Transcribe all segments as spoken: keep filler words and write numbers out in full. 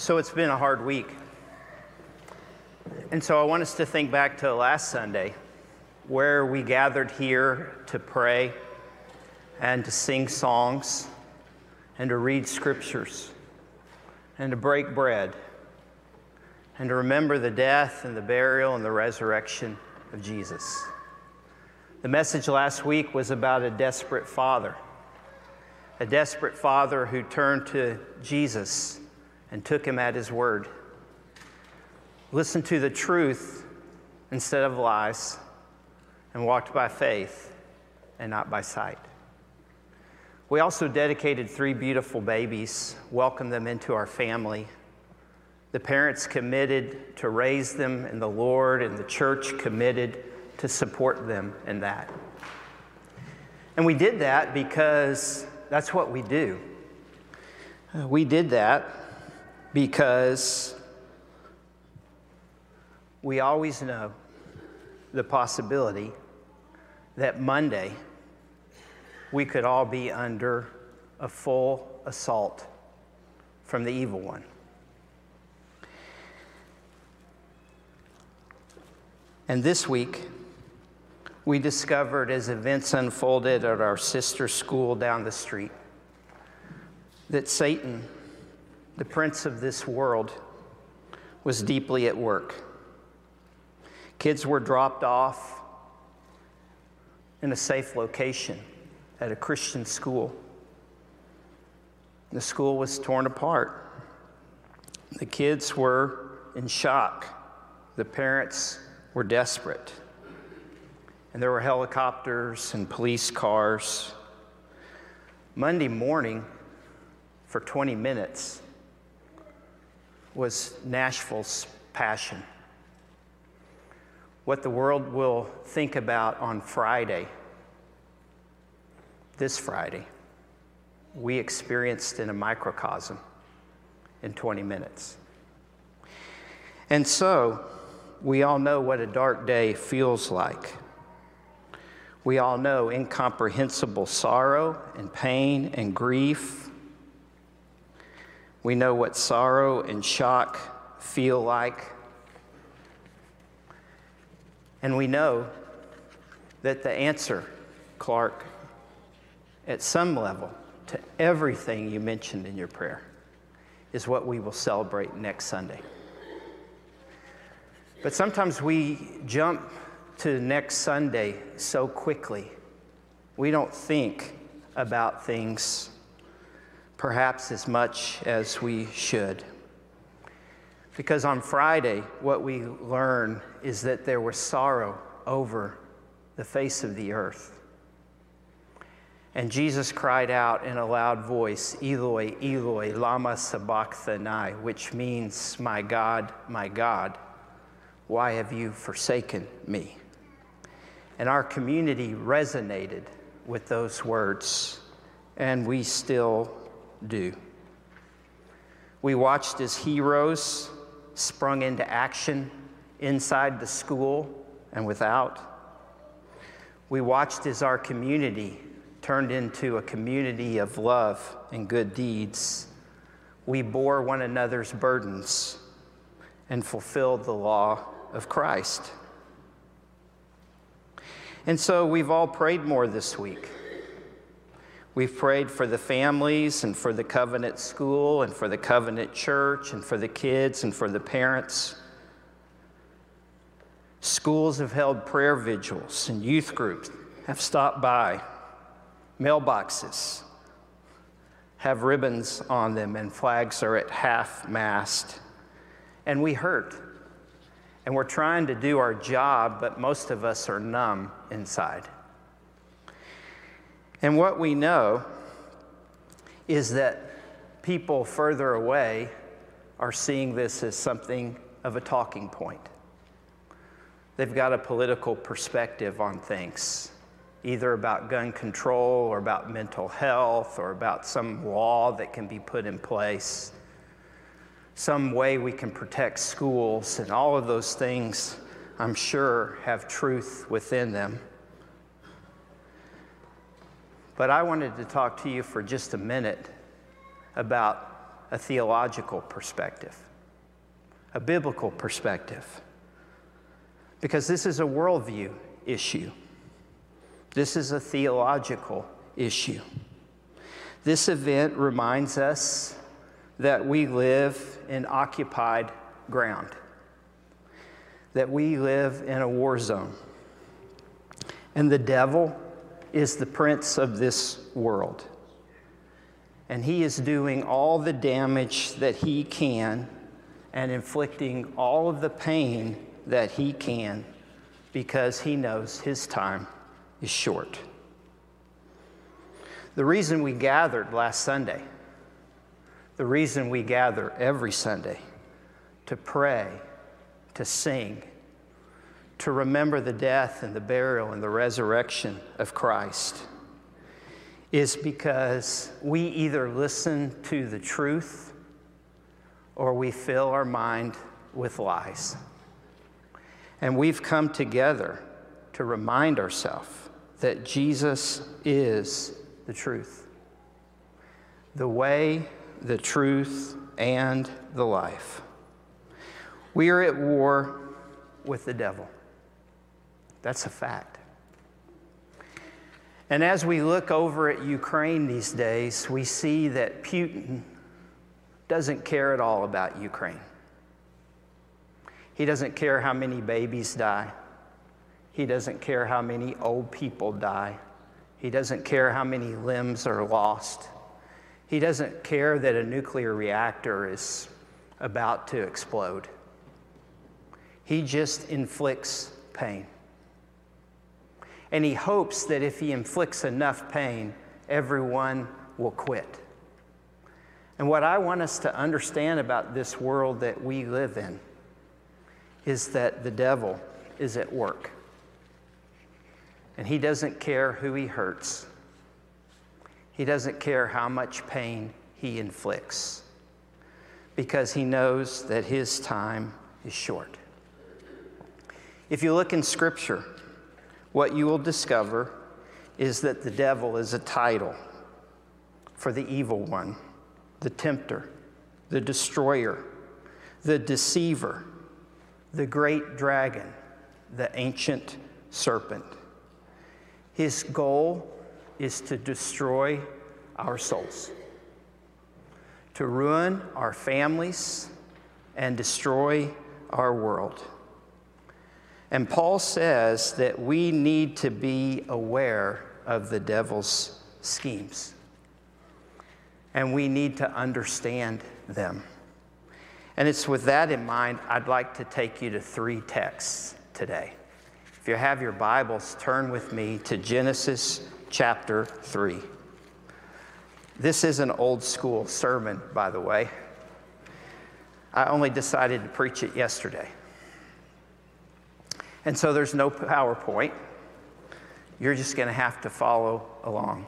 So it's been a hard week. And so I want us to think back to last Sunday, where we gathered here to pray and to sing songs and to read scriptures and to break bread and to remember the death and the burial and the resurrection of Jesus. The message last week was about a desperate father, a desperate father who turned to Jesus and took him at his word. Listened to the truth instead of lies, and walked by faith and not by sight. We also dedicated three beautiful babies, welcomed them into our family. The parents committed to raise them in the Lord, and the church committed to support them in that. And we did that because that's what we do. Uh, we did that because we always know the possibility that Monday we could all be under a full assault from the evil one. And this week, we discovered as events unfolded at our sister school down the street that Satan, the prince of this world, was deeply at work. Kids were dropped off in a safe location at a Christian school. The school was torn apart. The kids were in shock. The parents were desperate. And there were helicopters and police cars. Monday morning, for twenty minutes, was Nashville's passion. What the world will think about on Friday, this Friday, we experienced in a microcosm in twenty minutes. And so, we all know what a dark day feels like. We all know incomprehensible sorrow and pain and grief. We know what sorrow and shock feel like. And we know that the answer, Clark, at some level, to everything you mentioned in your prayer, is what we will celebrate next Sunday. But sometimes we jump to next Sunday so quickly, we don't think about things perhaps as much as we should. Because on Friday, what we learn is that there was sorrow over the face of the earth. And Jesus cried out in a loud voice, Eloi, Eloi, lama sabachthani, which means, my God, my God, why have you forsaken me? And our community resonated with those words, and we still do. We watched as heroes sprung into action inside the school and without. We watched as our community turned into a community of love and good deeds. We bore one another's burdens and fulfilled the law of Christ. And so we've all prayed more this week. We've prayed for the families and for the Covenant School and for the Covenant Church and for the kids and for the parents. Schools have held prayer vigils and youth groups have stopped by. Mailboxes have ribbons on them and flags are at half-mast. And we hurt. And we're trying to do our job, but most of us are numb inside. And what we know is that people further away are seeing this as something of a talking point. They've got a political perspective on things, either about gun control or about mental health or about some law that can be put in place, some way we can protect schools, and all of those things, I'm sure, have truth within them. But I wanted to talk to you for just a minute about a theological perspective, a biblical perspective, because this is a worldview issue. This is a theological issue. This event reminds us that we live in occupied ground, that we live in a war zone, and the devil is the prince of this world. And he is doing all the damage that he can and inflicting all of the pain that he can because he knows his time is short. The reason we gathered last Sunday, the reason we gather every Sunday to pray, to sing, to remember the death and the burial and the resurrection of Christ is because we either listen to the truth or we fill our mind with lies. And we've come together to remind ourselves that Jesus is the truth, the way, the truth, and the life. We are at war with the devil. That's a fact. And as we look over at Ukraine these days, we see that Putin doesn't care at all about Ukraine. He doesn't care how many babies die. He doesn't care how many old people die. He doesn't care how many limbs are lost. He doesn't care that a nuclear reactor is about to explode. He just inflicts pain. And he hopes that if he inflicts enough pain, everyone will quit. And what I want us to understand about this world that we live in is that the devil is at work. And he doesn't care who he hurts. He doesn't care how much pain he inflicts, because he knows that his time is short. If you look in Scripture, what you will discover is that the devil is a title for the evil one, the tempter, the destroyer, the deceiver, the great dragon, the ancient serpent. His goal is to destroy our souls, to ruin our families, and destroy our world. And Paul says that we need to be aware of the devil's schemes, and we need to understand them. And it's with that in mind, I'd like to take you to three texts today. If you have your Bibles, turn with me to Genesis chapter three. This is an old school sermon, by the way. I only decided to preach it yesterday. And so there's no PowerPoint. You're just going to have to follow along.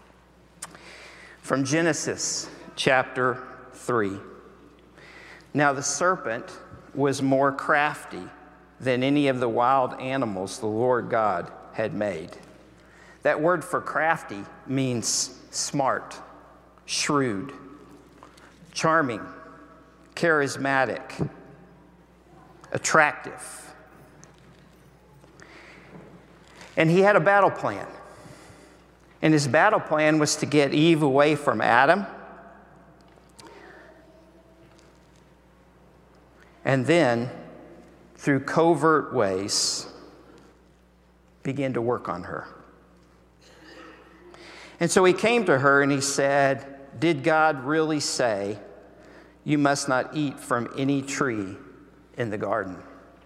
From Genesis chapter three. Now the serpent was more crafty than any of the wild animals the Lord God had made. That word for crafty means smart, shrewd, charming, charismatic, attractive. And he had a battle plan. And his battle plan was to get Eve away from Adam. And then, through covert ways, begin to work on her. And so he came to her and he said, "Did God really say, you must not eat from any tree in the garden?"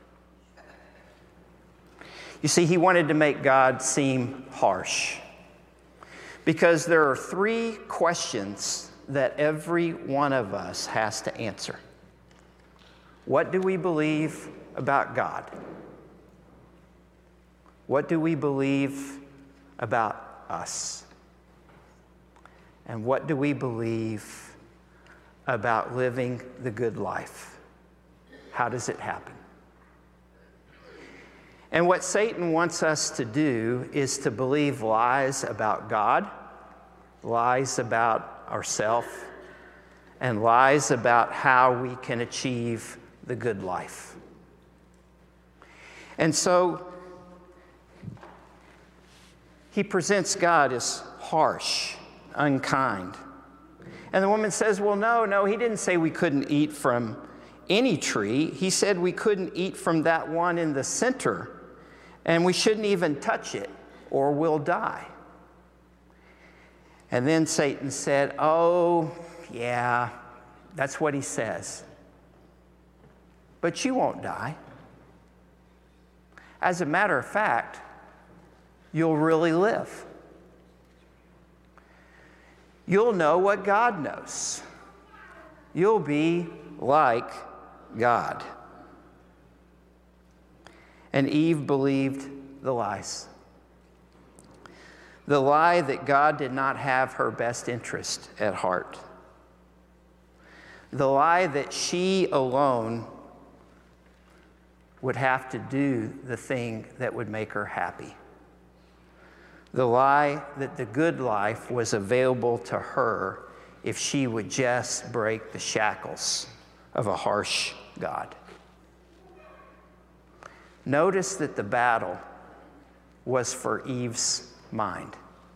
You see, he wanted to make God seem harsh, because there are three questions that every one of us has to answer. What do we believe about God? What do we believe about us? And what do we believe about living the good life? How does it happen? And what Satan wants us to do is to believe lies about God, lies about ourselves, and lies about how we can achieve the good life. And so he presents God as harsh, unkind. And the woman says, well, no, no, he didn't say we couldn't eat from any tree. He said we couldn't eat from that one in the center, and we shouldn't even touch it or we'll die. And then Satan said, oh, yeah, that's what he says. But you won't die. As a matter of fact, you'll really live. You'll know what God knows. You'll be like God. And Eve believed the lies. The lie that God did not have her best interest at heart. The lie that she alone would have to do the thing that would make her happy. The lie that the good life was available to her if she would just break the shackles of a harsh God. Notice that the battle was for Eve's mind,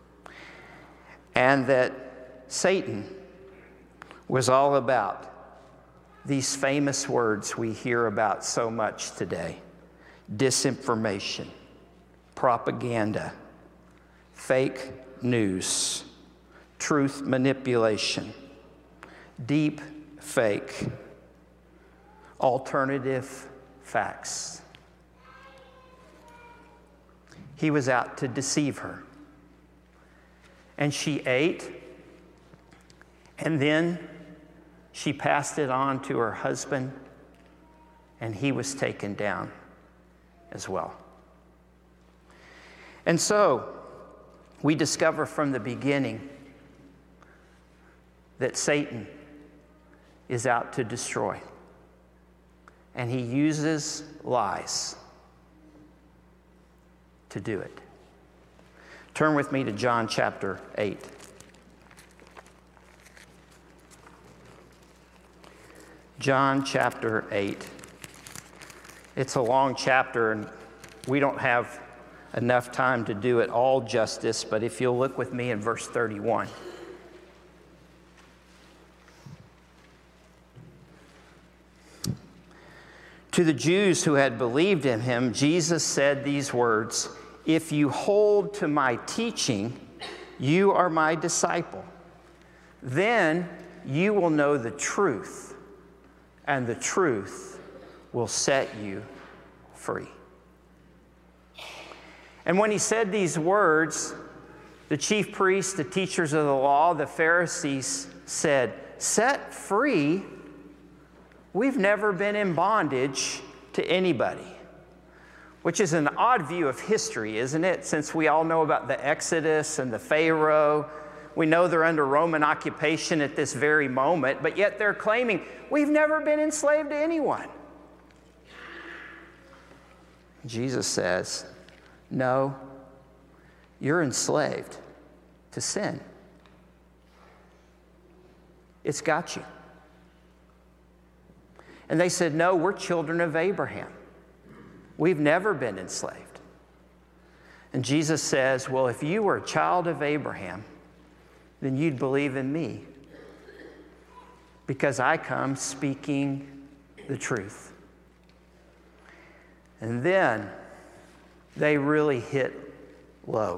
and that Satan was all about these famous words we hear about so much today: disinformation, propaganda, fake news, truth manipulation, deep fake, alternative facts. He was out to deceive her. And she ate, and then she passed it on to her husband, and he was taken down as well. And so, we discover from the beginning that Satan is out to destroy. And he uses lies to do it. Turn with me to John chapter eight. John chapter eight. It's a long chapter, and we don't have enough time to do it all justice, but if you'll look with me in verse thirty-one. To the Jews who had believed in him, Jesus said these words: "If you hold to my teaching, you are my disciple. Then you will know the truth, and the truth will set you free." And when he said these words, the chief priests, the teachers of the law, the Pharisees said, "Set free? We've never been in bondage to anybody." Which is an odd view of history, isn't it? Since we all know about the Exodus and the Pharaoh. We know they're under Roman occupation at this very moment, but yet they're claiming, we've never been enslaved to anyone. Jesus says, no, you're enslaved to sin. It's got you. And they said, no, we're children of Abraham. We've never been enslaved. And Jesus says, well, if you were a child of Abraham, then you'd believe in me, because I come speaking the truth. And then they really hit low.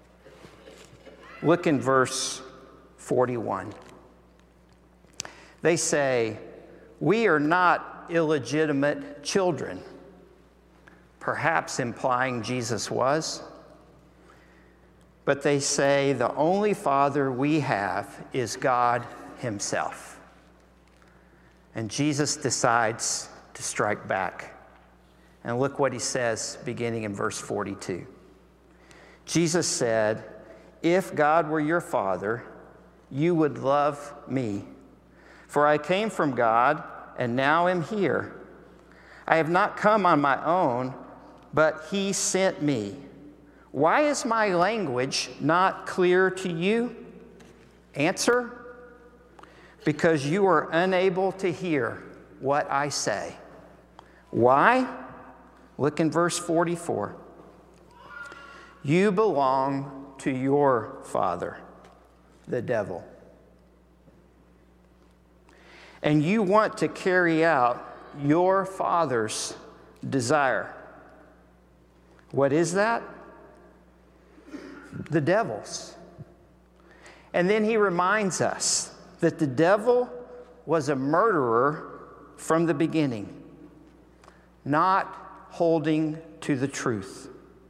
Look in verse forty-one. They say, we are not illegitimate children, perhaps implying Jesus was. But they say the only father we have is God himself. And Jesus decides to strike back. And look what he says beginning in verse forty-two. Jesus said, if God were your father, you would love me. For I came from God and now am here. I have not come on my own, but he sent me. Why is my language not clear to you? Answer: because you are unable to hear what I say. Why? Look in verse forty-four. You belong to your father, the devil. And you want to carry out your father's desire. What is that? The devil's. And then he reminds us that the devil was a murderer from the beginning, not holding to the truth.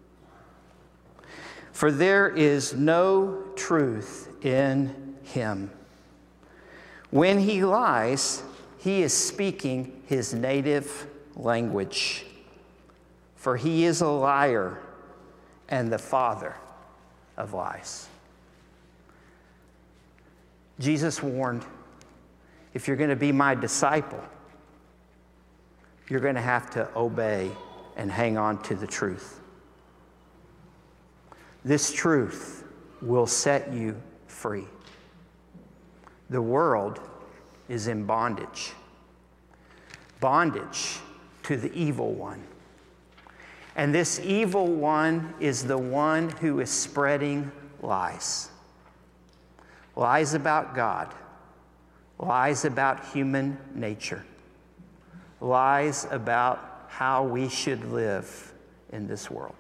For there is no truth in him. When he lies, he is speaking his native language. For he is a liar and the father of lies. Jesus warned, if you're going to be my disciple, you're going to have to obey and hang on to the truth. This truth will set you free. The world is in bondage. Bondage to the evil one. And this evil one is the one who is spreading lies. Lies about God. Lies about human nature. Lies about how we should live in this world.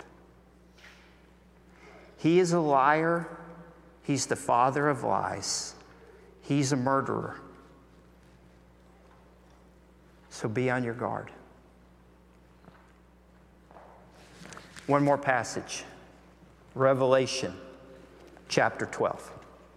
He is a liar. He's the father of lies. He's a murderer. So be on your guard. One more passage. Revelation chapter twelve.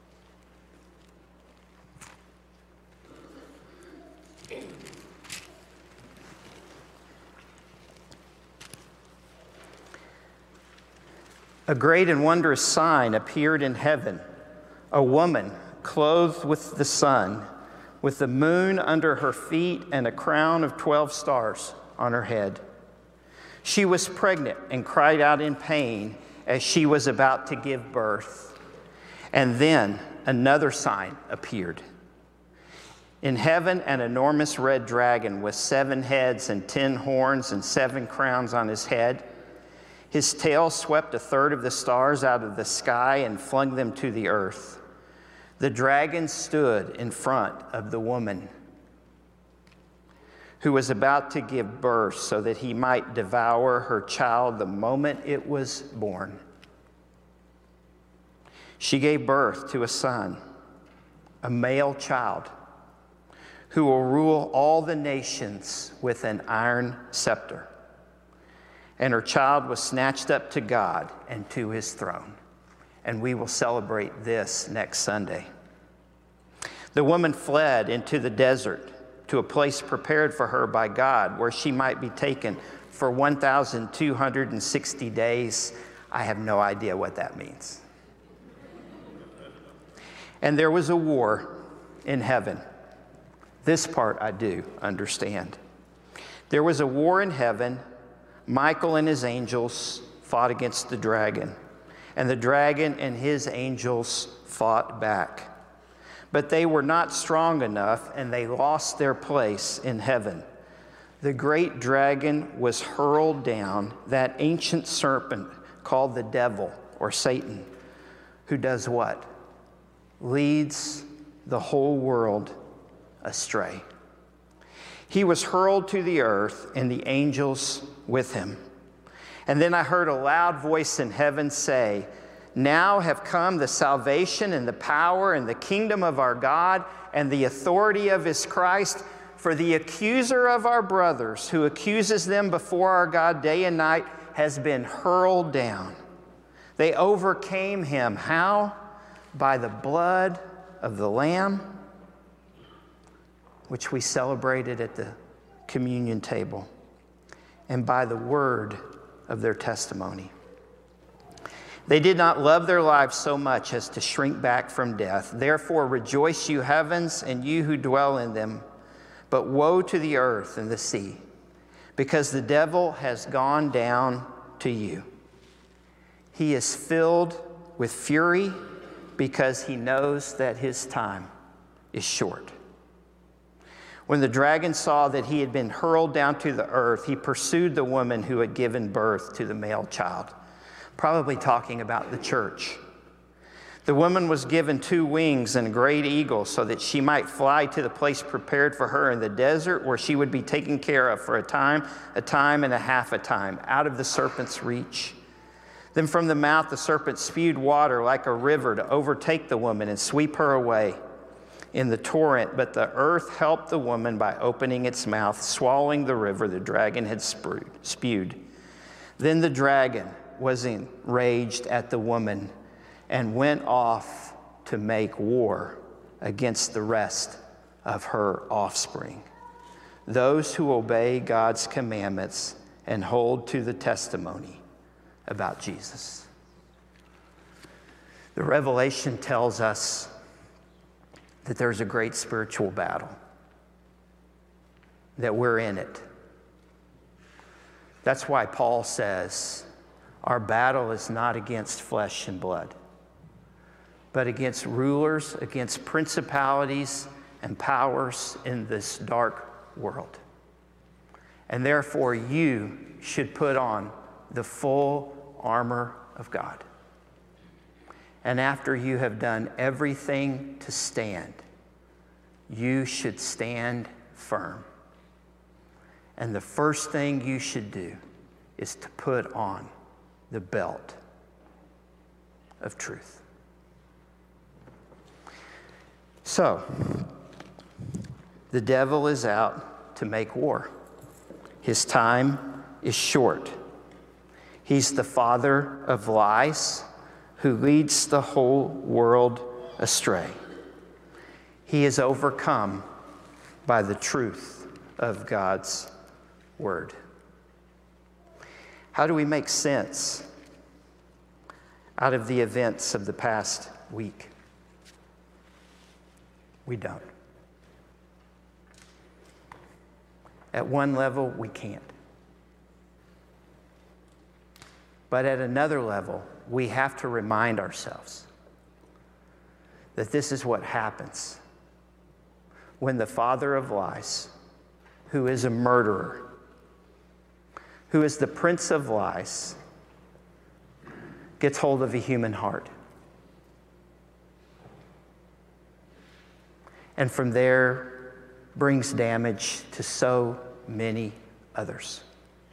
A great and wondrous sign appeared in heaven, a woman clothed with the sun, with the moon under her feet and a crown of twelve stars on her head. She was pregnant and cried out in pain as she was about to give birth. And then another sign appeared. In heaven, an enormous red dragon with seven heads and ten horns and seven crowns on his head. His tail swept a third of the stars out of the sky and flung them to the earth. The dragon stood in front of the woman who was about to give birth so that he might devour her child the moment it was born. She gave birth to a son, a male child, who will rule all the nations with an iron scepter. And her child was snatched up to God and to his throne. And we will celebrate this next Sunday. The woman fled into the desert to a place prepared for her by God, where she might be taken for one thousand two hundred sixty days. I have no idea what that means. And there was a war in heaven. This part I do understand. There was a war in heaven. Michael and his angels fought against the dragon, and the dragon and his angels fought back. But they were not strong enough, and they lost their place in heaven. The great dragon was hurled down, that ancient serpent called the devil or Satan, who does what? Leads the whole world astray. He was hurled to the earth, and the angels with him. And then I heard a loud voice in heaven say, "Now have come the salvation and the power and the kingdom of our God and the authority of his Christ, for the accuser of our brothers, who accuses them before our God day and night, has been hurled down." They overcame him. How? By the blood of the Lamb, which we celebrated at the communion table, and by the word of their testimony. They did not love their lives so much as to shrink back from death. Therefore rejoice, you heavens, and you who dwell in them. But woe to the earth and the sea, because the devil has gone down to you. He is filled with fury because he knows that his time is short. When the dragon saw that he had been hurled down to the earth, he pursued the woman who had given birth to the male child. Probably talking about the church. The woman was given two wings and a great eagle so that she might fly to the place prepared for her in the desert, where she would be taken care of for a time, a time and a half a time, out of the serpent's reach. Then from the mouth the serpent spewed water like a river to overtake the woman and sweep her away in the torrent. But the earth helped the woman by opening its mouth, swallowing the river the dragon had spewed. Then the dragon was enraged at the woman and went off to make war against the rest of her offspring, those who obey God's commandments and hold to the testimony about Jesus. The Revelation tells us that there's a great spiritual battle, that we're in it. That's why Paul says, our battle is not against flesh and blood, but against rulers, against principalities and powers in this dark world. And therefore, you should put on the full armor of God. And after you have done everything to stand, you should stand firm. And the first thing you should do is to put on the belt of truth. So, the devil is out to make war. His time is short. He's the father of lies who leads the whole world astray. He is overcome by the truth of God's word. How do we make sense out of the events of the past week? We don't. At one level, we can't. But at another level, we have to remind ourselves that this is what happens when the father of lies, who is a murderer, who is the prince of lies, gets hold of a human heart. And from there brings damage to so many others.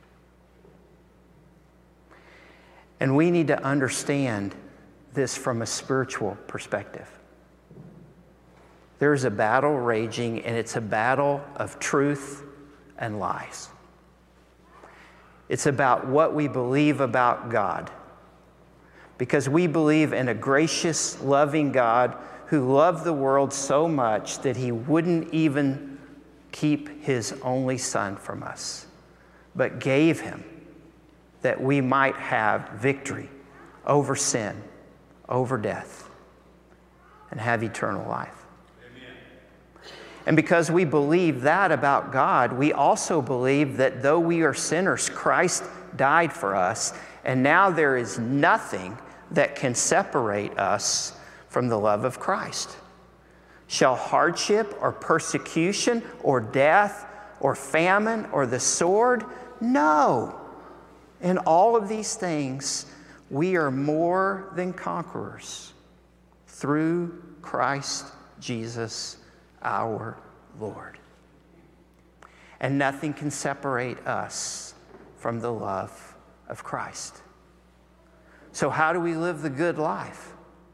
And we need to understand this from a spiritual perspective. There's a battle raging, and it's a battle of truth and lies. It's about what we believe about God. Because we believe in a gracious, loving God who loved the world so much that he wouldn't even keep his only son from us, but gave him that we might have victory over sin, over death, and have eternal life. Amen. And because we believe that about God, we also believe that though we are sinners, Christ died for us, and now there is nothing that can separate us from the love of Christ. Shall hardship or persecution or death or famine or the sword? No. In all of these things, we are more than conquerors through Christ Jesus our Lord. And nothing can separate us from the love of Christ. So how do we live the good life?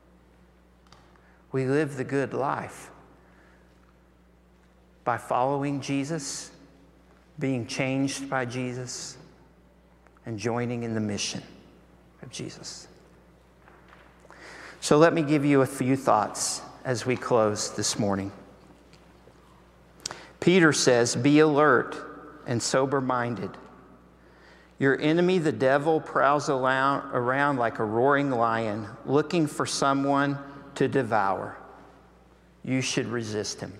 We live the good life by following Jesus, being changed by Jesus, and joining in the mission of Jesus. So let me give you a few thoughts as we close this morning. Peter says, be alert and sober-minded. Your enemy, the devil, prowls around like a roaring lion, looking for someone to devour. You should resist him.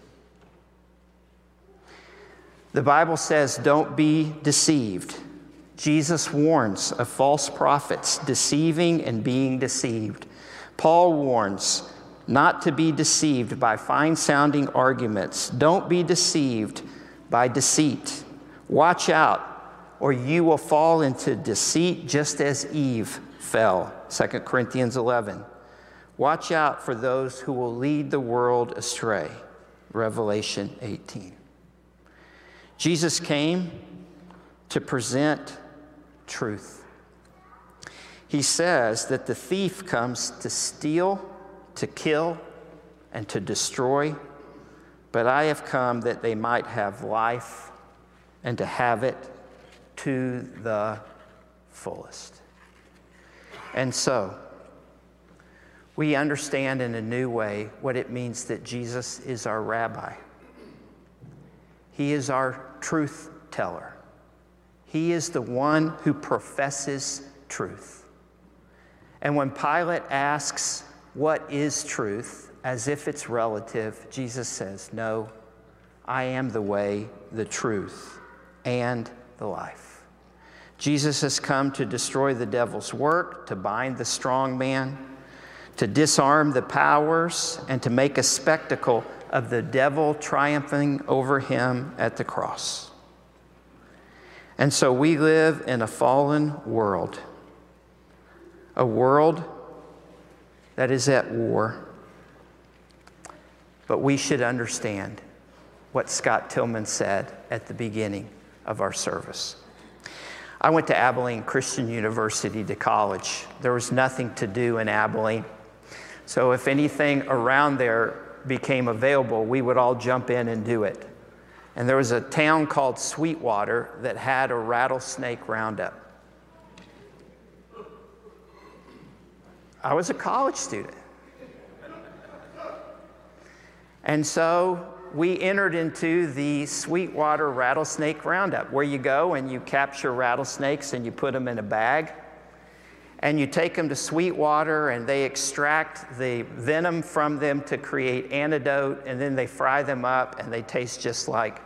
The Bible says, don't be deceived. Jesus warns of false prophets deceiving and being deceived. Paul warns not to be deceived by fine-sounding arguments. Don't be deceived by deceit. Watch out, or you will fall into deceit just as Eve fell. Second Corinthians eleven. Watch out for those who will lead the world astray. Revelation eighteen. Jesus came to present truth. He says that the thief comes to steal, to kill, and to destroy, but I have come that they might have life and to have it to the fullest. And so, we understand in a new way what it means that Jesus is our rabbi. He is our truth teller. He is the one who professes truth. And when Pilate asks, what is truth, as if it's relative, Jesus says, no, I am the way, the truth, and the life. Jesus has come to destroy the devil's work, to bind the strong man, to disarm the powers, and to make a spectacle of the devil triumphing over him at the cross. And so we live in a fallen world, a world that is at war. But we should understand what Scott Tillman said at the beginning of our service. I went to Abilene Christian University to college. There was nothing to do in Abilene. So if anything around there became available, we would all jump in and do it. And there was a town called Sweetwater that had a rattlesnake roundup. I was a college student. And so we entered into the Sweetwater Rattlesnake Roundup, where you go and you capture rattlesnakes and you put them in a bag. And you take them to Sweetwater and they extract the venom from them to create antidote, and then they fry them up and they taste just like,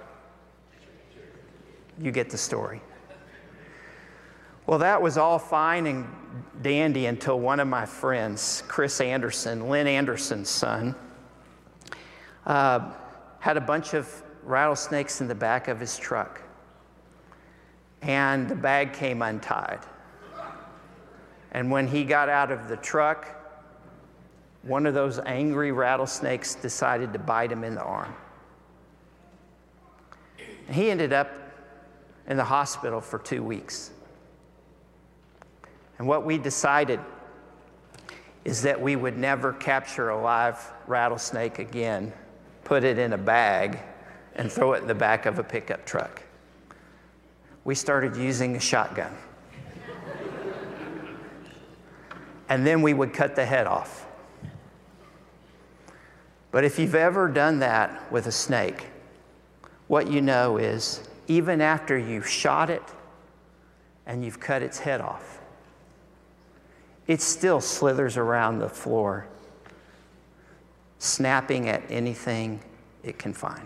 you get the story. Well, that was all fine and dandy until one of my friends, Chris Anderson, Lynn Anderson's son, uh, had a bunch of rattlesnakes in the back of his truck. And the bag came untied. And when he got out of the truck, one of those angry rattlesnakes decided to bite him in the arm. And he ended up in the hospital for two weeks. And what we decided is that we would never capture a live rattlesnake again, put it in a bag, and throw it in the back of a pickup truck. We started using a shotgun. And then we would cut the head off. But if you've ever done that with a snake, what you know is, even after you've shot it and you've cut its head off, it still slithers around the floor, snapping at anything it can find.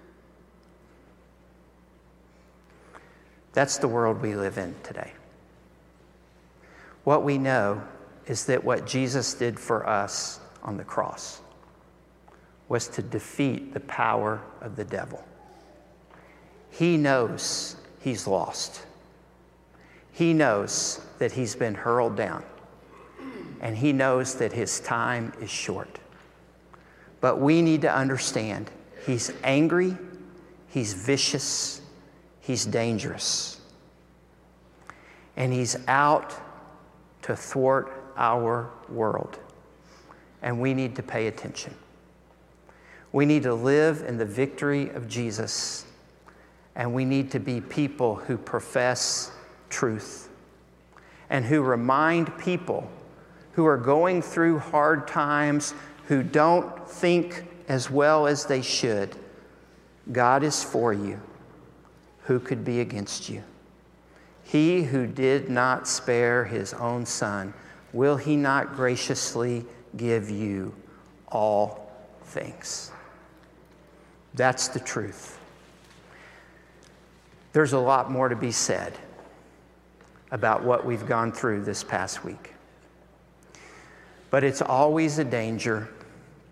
That's the world we live in today. What we know is that what Jesus did for us on the cross was to defeat the power of the devil. He knows he's lost. He knows that he's been hurled down. And he knows that his time is short. But we need to understand he's angry, he's vicious, he's dangerous. And he's out to thwart our world. And we need to pay attention. We need to live in the victory of Jesus. And we need to be people who profess truth and who remind people who are going through hard times, who don't think as well as they should, God is for you. Who could be against you? He who did not spare his own son, will he not graciously give you all things? That's the truth. There's a lot more to be said about what we've gone through this past week. But it's always a danger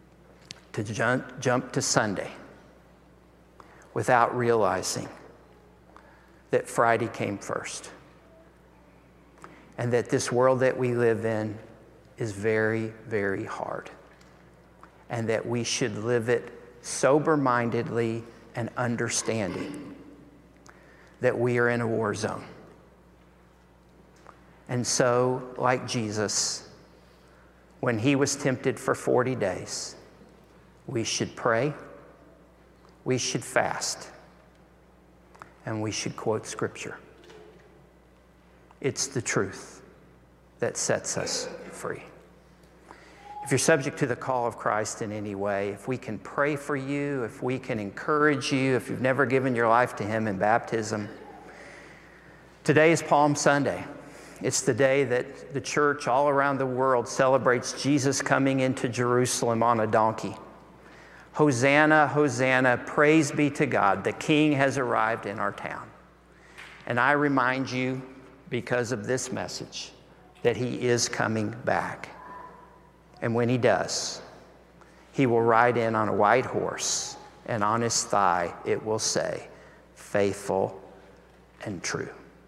to jump, jump to Sunday without realizing that Friday came first and that this world that we live in is very, very hard, and that we should live it sober-mindedly and understanding that we are in a war zone. And so, like Jesus, when he was tempted for forty days, we should pray, we should fast, and we should quote Scripture. It's the truth that sets us free. If you're subject to the call of Christ in any way, if we can pray for you, if we can encourage you, if you've never given your life to him in baptism, today is Palm Sunday. It's the day that the church all around the world celebrates Jesus coming into Jerusalem on a donkey. Hosanna, Hosanna, praise be to God. The King has arrived in our town. And I remind you, because of this message, that he is coming back. And when he does, he will ride in on a white horse, and on his thigh it will say, faithful and true.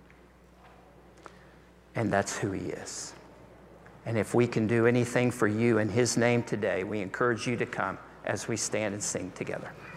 And that's who he is. And if we can do anything for you in his name today, we encourage you to come as we stand and sing together.